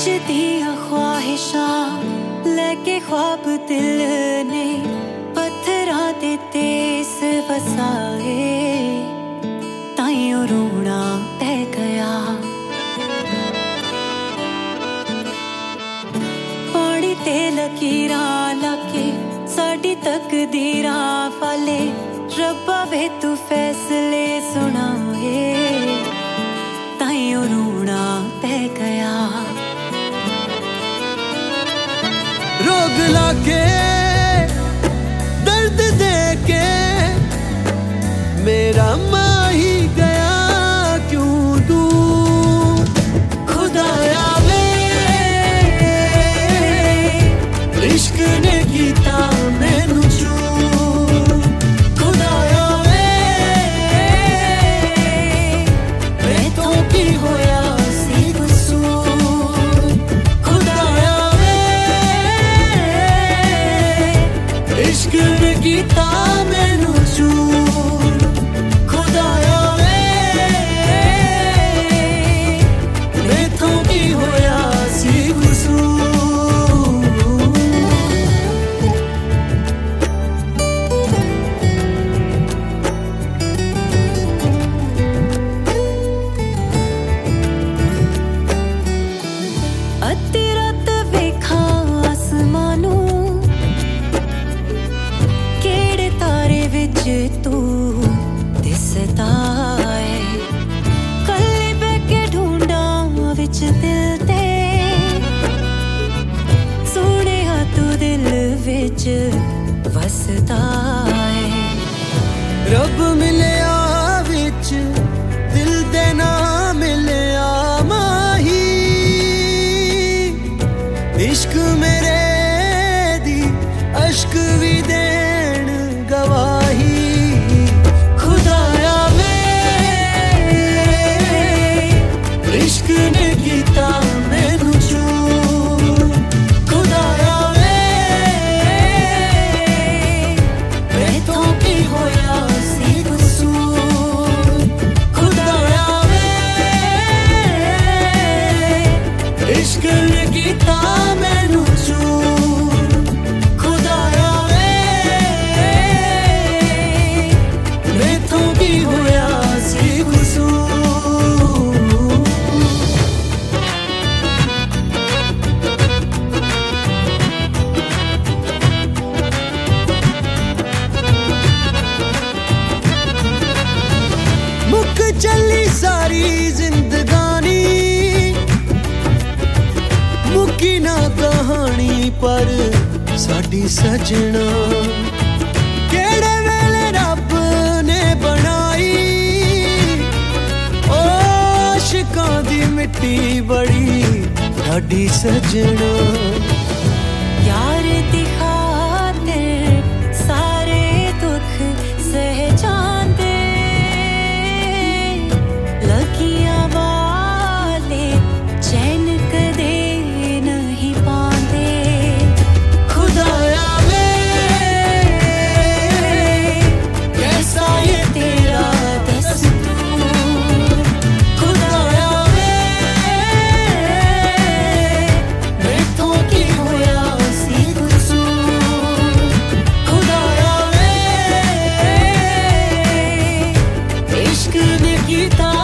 दिया ख्वाहिशां लेके ख्वाब दिल ने पत्थरां दे तेस वसाए ताइयों रोना पै गया। पानी ते लकीरां लाके साडी तकदीरां वाले रब्बा वे तू फैसले सुनाए ताइयों रोना पै गया। रोग लाके दर्द दे के मेरा माही गया क्यों दूर। खुदाया वे इश्क ने कीता मैनू चूर। खुदाया वे मैथों की होया सी कसूर। खुदाया वे इश्क ने कीता मैनू चूर। खुदाया वे मैथों की होया सी कसूर। अद्धी रात वेखा आसमानों केड़े तारे विच तू दिसदा है। कल्ली बैके ढूंढा विच दिल ते सोहणिया तू दिल विच वसदा है। रब मिलया विच दिल दे ना मिलया माही। इश्क मेरे दी अश्क भी देन गवाही। खुदाया वे इश्क ने कीता मैनू चूर। खुदाया वे मैथों की होया सी कसूर। खुदाया वे इश्क ने कीता मैनू चूर। खुदाया वे मैथों की होया सी कसूर। मुक चली सारी जिंदगानी मुकी ना कहानी पर साडी सजना। केड़े वेले रब ने बनाई ओ आशिकां दी मिट्टी बड़ी साडी सजना। यार दी खातिर सारे दुख सह जांदे लगियां वाले चैन कदे नहीं पांदे। खुदाया वे कैसा ये तेरा दस्तूर। खुदाया वे मैथों की होया सी कसूर। खुदाया वे इश्क ने कीता